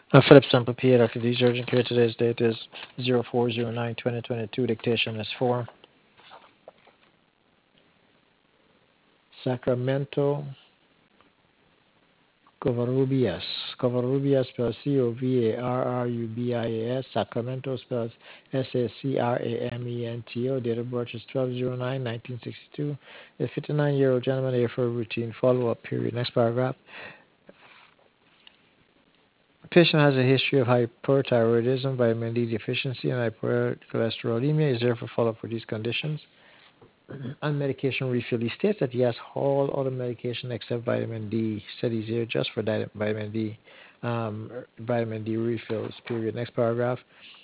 Philip Sample PA, Dr. D's urgent care. Today's date is 04/09/2022. Dictation is 4. Sacramento Covarrubias. Covarrubias spells Covarrubias. Sacramento spells Sacramento. Date of birth is 12/09/1962. A 59-year-old gentleman here for a routine follow-up period. Next paragraph. The patient has a history of hyperthyroidism, vitamin D deficiency, and hypercholesterolemia. Is there for follow-up for these conditions? On medication refill, he states that he has all other medication except vitamin D. He said he's here just for vitamin D refills. Period. Next paragraph.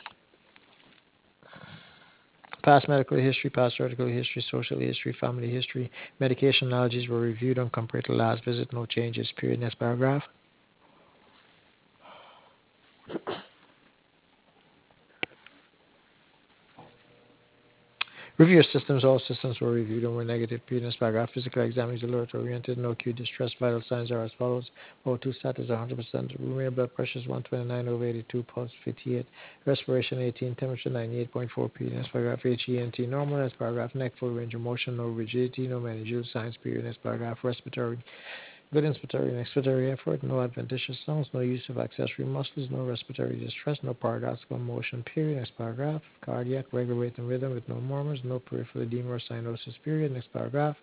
Past medical history, past surgical history, social history, family history, medication allergies were reviewed and compared to last visit. No changes. Period. Next paragraph. Review your systems. All systems were reviewed and were negative. Previous paragraph. Physical exam is alert oriented. No acute distress. Vital signs are as follows. O2 status 100%. Room blood pressure is 129/82. Pulse 58. Respiration 18. Temperature 98.4. Previous paragraph. HENT normal. Next paragraph. Neck full range of motion. No rigidity. No meningeal signs. Period. Next paragraph. Respiratory. Good inspiratory and expiratory effort, no adventitious sounds, no use of accessory muscles, no respiratory distress, no paradoxical motion, period. Next paragraph. Cardiac, regular rate and rhythm with no murmurs, no peripheral edema or cyanosis, period. Next paragraph.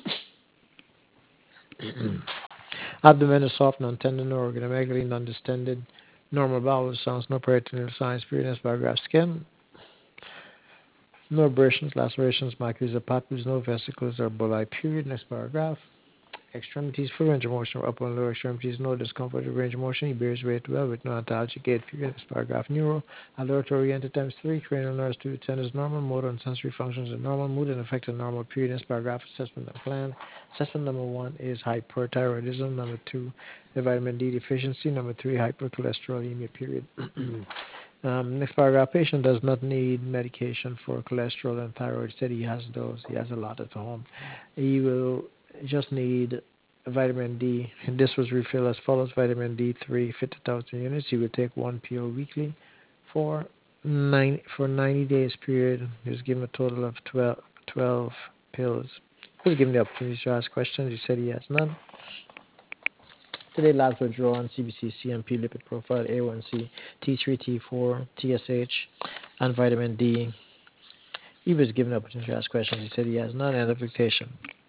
Abdomen is soft, non-tender, no organomegaly, non-distended, normal bowel sounds, no peritoneal signs, period. Next paragraph. Skin, no abrasions, lacerations, macules or papules, no vesicles or bulli, period. Next paragraph. Extremities, full range of motion, upper and lower extremities, no discomfort of range of motion. He bears weight well with no antalgic gait. Period. Next paragraph. Neuro, alert oriented times 3, cranial nerves 2 to 10 is normal, motor and sensory functions are normal, mood and affected normal. Period. Next paragraph. Assessment and plan. Assessment number 1 is hyperthyroidism. Number 2, the vitamin D deficiency. Number 3, hypercholesterolemia. Period. Next paragraph. Patient does not need medication for cholesterol and thyroid. Said he has those. He has a lot at home. He will just need vitamin D. And this was refilled as follows: vitamin D3, 50,000 units. He would take one pill weekly for 90 days period. He was given a total of 12 pills. He was given the opportunity to ask questions. He said he has none. Today, labs were drawn: CBC, CMP, lipid profile, A1C, T3, T4, TSH, and vitamin D. He was given the opportunity to ask questions. He said he has none. End of dictation.